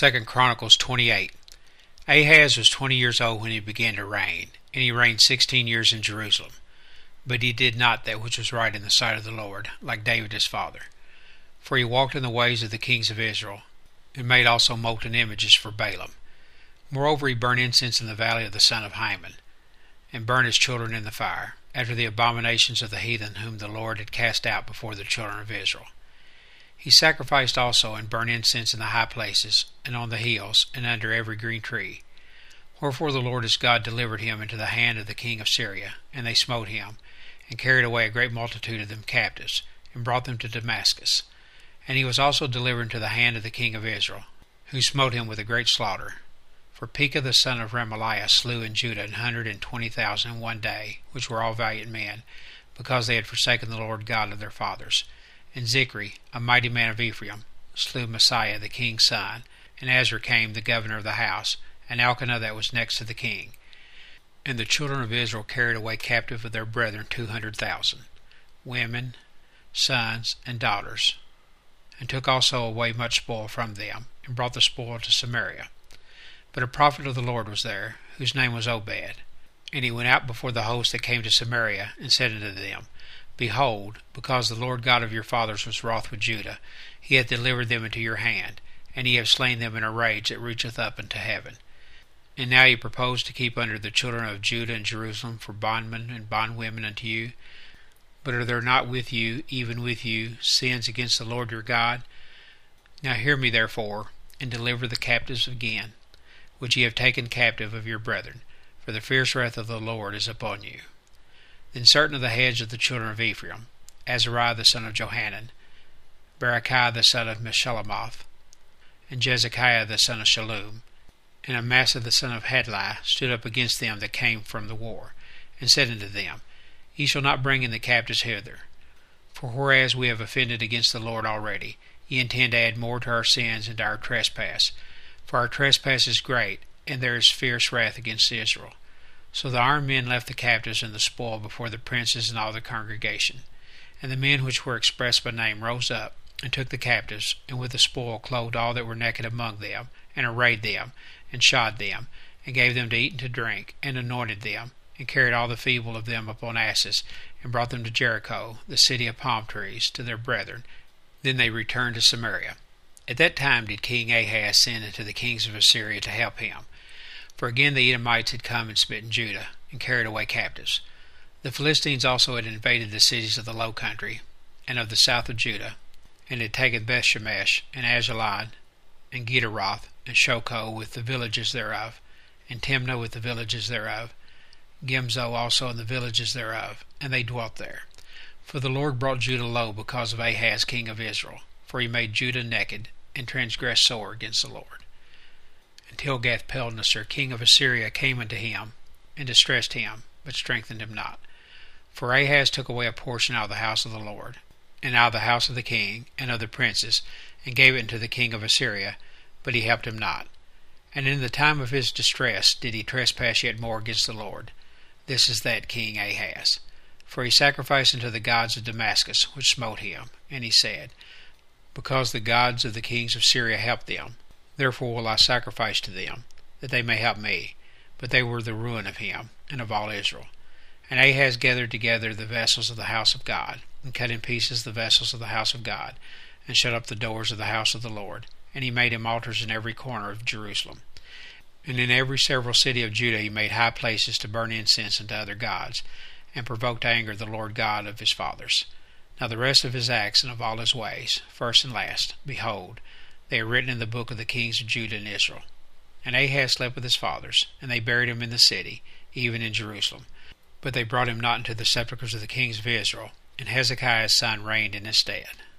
2 Chronicles 28. Ahaz was 20 years old when he began to reign, and he reigned 16 years in Jerusalem. But he did not that which was right in the sight of the Lord, like David his father. For he walked in the ways of the kings of Israel, and made also molten images for Baalim. Moreover, he burned incense in the valley of the son of Hyman, and burned his children in the fire, after the abominations of the heathen whom the Lord had cast out before the children of Israel. He sacrificed also and burned incense in the high places, and on the hills, and under every green tree. Wherefore the Lord his God delivered him into the hand of the king of Syria, and they smote him, and carried away a great multitude of them captives, and brought them to Damascus. And he was also delivered into the hand of the king of Israel, who smote him with a great slaughter. For Pekah the son of Remaliah slew in Judah 120,000 in one day, which were all valiant men, because they had forsaken the Lord God of their fathers. And Zichri, a mighty man of Ephraim, slew Messiah the king's son, and Azrikam the governor of the house, and Elkanah that was next to the king. And the children of Israel carried away captive of their brethren 200,000, women, sons, and daughters, and took also away much spoil from them, and brought the spoil to Samaria. But a prophet of the Lord was there, whose name was Obed. And he went out before the host that came to Samaria, and said unto them, Behold, because the Lord God of your fathers was wroth with Judah, he hath delivered them into your hand, and ye have slain them in a rage that reacheth up unto heaven. And now ye propose to keep under the children of Judah and Jerusalem for bondmen and bondwomen unto you. But are there not with you, even with you, sins against the Lord your God? Now hear me therefore, and deliver the captives again, which ye have taken captive of your brethren, for the fierce wrath of the Lord is upon you. Then certain of the heads of the children of Ephraim, Azariah the son of Johanan, Berechiah the son of Meshillemoth, and Jezekiah the son of Shallum, and Amasa the son of Hadlai, stood up against them that came from the war, and said unto them, Ye shall not bring in the captives hither. For whereas we have offended against the Lord already, ye intend to add more to our sins and to our trespass. For our trespass is great, and there is fierce wrath against Israel. So the armed men left the captives and the spoil before the princes and all the congregation. And the men which were expressed by name rose up, and took the captives, and with the spoil clothed all that were naked among them, and arrayed them, and shod them, and gave them to eat and to drink, and anointed them, and carried all the feeble of them upon asses, and brought them to Jericho, the city of palm trees, to their brethren. Then they returned to Samaria. At that time did King Ahaz send unto the kings of Assyria to help him. For again the Edomites had come and smitten Judah, and carried away captives. The Philistines also had invaded the cities of the low country, and of the south of Judah, and had taken Bethshemesh, and Ajalon, and Gederoth, and Shoko with the villages thereof, and Timnah with the villages thereof, Gimzo also and the villages thereof, and they dwelt there. For the Lord brought Judah low because of Ahaz king of Israel, for he made Judah naked, and transgressed sore against the Lord. And Tilgath-Pilneser king of Assyria came unto him, and distressed him, but strengthened him not. For Ahaz took away a portion out of the house of the Lord, and out of the house of the king, and of the princes, and gave it unto the king of Assyria, but he helped him not. And in the time of his distress did he trespass yet more against the Lord. This is that King Ahaz. For he sacrificed unto the gods of Damascus, which smote him. And he said, Because the gods of the kings of Syria helped them, therefore will I sacrifice to them, that they may help me. But they were the ruin of him, and of all Israel. And Ahaz gathered together the vessels of the house of God, and cut in pieces the vessels of the house of God, and shut up the doors of the house of the Lord. And he made him altars in every corner of Jerusalem. And in every several city of Judah he made high places to burn incense unto other gods, and provoked to anger the Lord God of his fathers. Now the rest of his acts and of all his ways, first and last, behold, they are written in the book of the kings of Judah and Israel. And Ahaz slept with his fathers, and they buried him in the city, even in Jerusalem. But they brought him not into the sepulchres of the kings of Israel, and Hezekiah his son reigned in his stead.